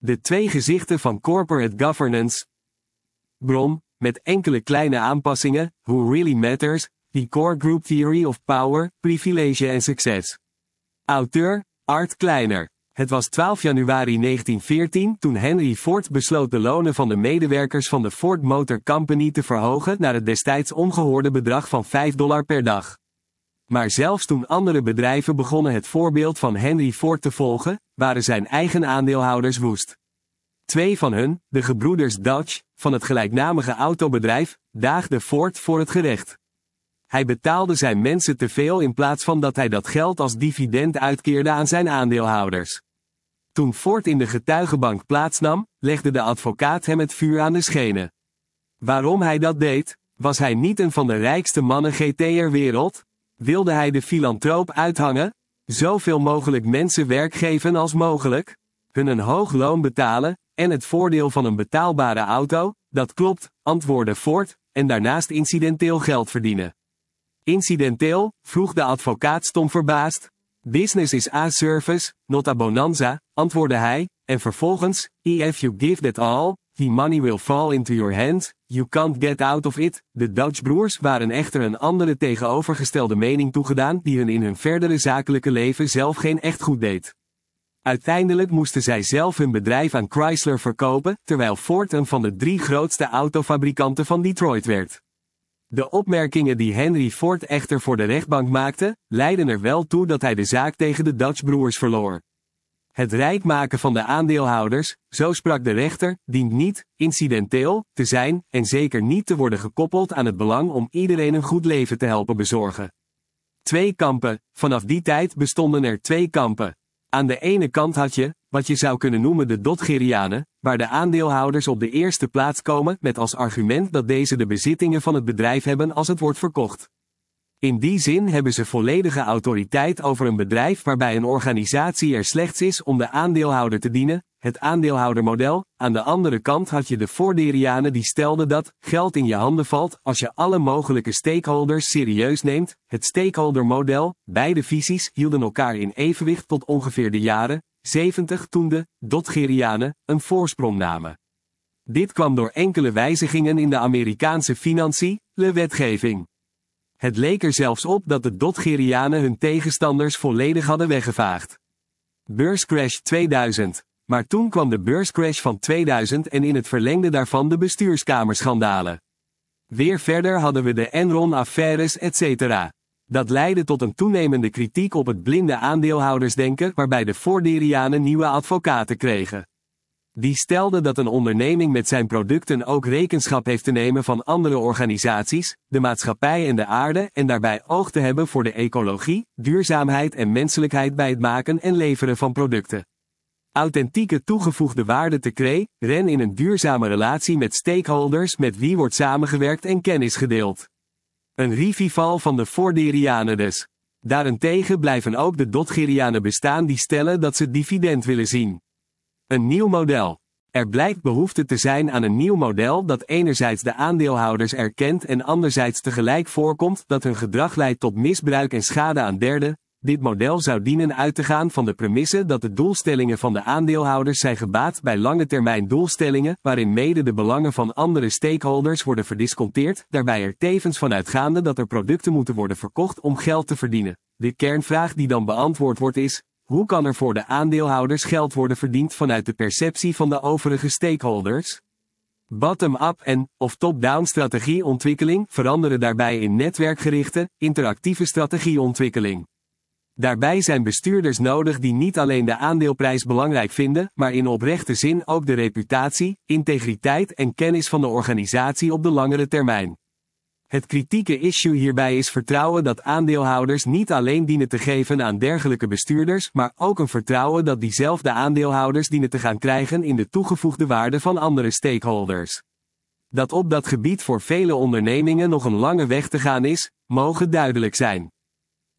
De twee gezichten van corporate governance. Bron, met enkele kleine aanpassingen, Who Really Matters, The Core Group Theory of Power, Privilege and Success. Auteur, Art Kleiner. Het was 12 januari 1914 toen Henry Ford besloot de lonen van de medewerkers van de Ford Motor Company te verhogen naar het destijds ongehoorde bedrag van $5 per dag. Maar zelfs toen andere bedrijven begonnen het voorbeeld van Henry Ford te volgen, waren zijn eigen aandeelhouders woest. Twee van hun, de gebroeders Dodge, van het gelijknamige autobedrijf, daagden Ford voor het gerecht. Hij betaalde zijn mensen te veel in plaats van dat hij dat geld als dividend uitkeerde aan zijn aandeelhouders. Toen Ford in de getuigenbank plaatsnam, legde de advocaat hem het vuur aan de schenen. Waarom hij dat deed? Was hij niet een van de rijkste mannen GT'er wereld? Wilde hij de filantroop uithangen? Zoveel mogelijk mensen werk geven als mogelijk? Hun een hoog loon betalen, en het voordeel van een betaalbare auto? Dat klopt, antwoordde Ford, en daarnaast incidenteel geld verdienen. Incidenteel? Vroeg de advocaat stom verbaasd. Business is a service, not a bonanza, antwoordde hij, en vervolgens, if you give that all, the money will fall into your hands, you can't get out of it. De Dodge-broers waren echter een andere tegenovergestelde mening toegedaan die hun in hun verdere zakelijke leven zelf geen echt goed deed. Uiteindelijk moesten zij zelf hun bedrijf aan Chrysler verkopen, terwijl Ford een van de 3 grootste autofabrikanten van Detroit werd. De opmerkingen die Henry Ford echter voor de rechtbank maakte, leidden er wel toe dat hij de zaak tegen de Dodge-broers verloor. Het rijk maken van de aandeelhouders, zo sprak de rechter, dient niet, incidenteel, te zijn, en zeker niet te worden gekoppeld aan het belang om iedereen een goed leven te helpen bezorgen. 2 kampen, vanaf die tijd bestonden er 2 kampen. Aan de ene kant had je, wat je zou kunnen noemen de Dodgerianen, waar de aandeelhouders op de eerste plaats komen met als argument dat deze de bezittingen van het bedrijf hebben als het wordt verkocht. In die zin hebben ze volledige autoriteit over een bedrijf waarbij een organisatie er slechts is om de aandeelhouder te dienen, het aandeelhoudermodel. Aan de andere kant had je de Forderianen die stelden dat geld in je handen valt als je alle mogelijke stakeholders serieus neemt, het stakeholdermodel. Beide visies hielden elkaar in evenwicht tot ongeveer de jaren 70 toen de Dodgerianen een voorsprong namen. Dit kwam door enkele wijzigingen in de Amerikaanse financiële wetgeving. Het leek er zelfs op dat de Dodgerianen hun tegenstanders volledig hadden weggevaagd. Beurscrash 2000. Maar toen kwam de beurscrash van 2000 en in het verlengde daarvan de bestuurskamerschandalen. Weer verder hadden we de Enron-affaires etc. Dat leidde tot een toenemende kritiek op het blinde aandeelhoudersdenken waarbij de Forderianen nieuwe advocaten kregen. Die stelden dat een onderneming met zijn producten ook rekenschap heeft te nemen van andere organisaties, de maatschappij en de aarde en daarbij oog te hebben voor de ecologie, duurzaamheid en menselijkheid bij het maken en leveren van producten. Authentieke toegevoegde waarde te creëren in een duurzame relatie met stakeholders met wie wordt samengewerkt en kennis gedeeld. Een revival van de Forderianen dus. Daarentegen blijven ook de Dodgerianen bestaan die stellen dat ze dividend willen zien. Een nieuw model. Er blijkt behoefte te zijn aan een nieuw model dat enerzijds de aandeelhouders erkent en anderzijds tegelijk voorkomt dat hun gedrag leidt tot misbruik en schade aan derden. Dit model zou dienen uit te gaan van de premisse dat de doelstellingen van de aandeelhouders zijn gebaat bij lange termijn doelstellingen, waarin mede de belangen van andere stakeholders worden verdisconteerd, daarbij er tevens van uitgaande dat er producten moeten worden verkocht om geld te verdienen. De kernvraag die dan beantwoord wordt is, hoe kan er voor de aandeelhouders geld worden verdiend vanuit de perceptie van de overige stakeholders? Bottom-up of top-down strategieontwikkeling veranderen daarbij in netwerkgerichte, interactieve strategieontwikkeling. Daarbij zijn bestuurders nodig die niet alleen de aandeelprijs belangrijk vinden, maar in oprechte zin ook de reputatie, integriteit en kennis van de organisatie op de langere termijn. Het kritieke issue hierbij is vertrouwen dat aandeelhouders niet alleen dienen te geven aan dergelijke bestuurders, maar ook een vertrouwen dat diezelfde aandeelhouders dienen te gaan krijgen in de toegevoegde waarde van andere stakeholders. Dat op dat gebied voor vele ondernemingen nog een lange weg te gaan is, mogen duidelijk zijn.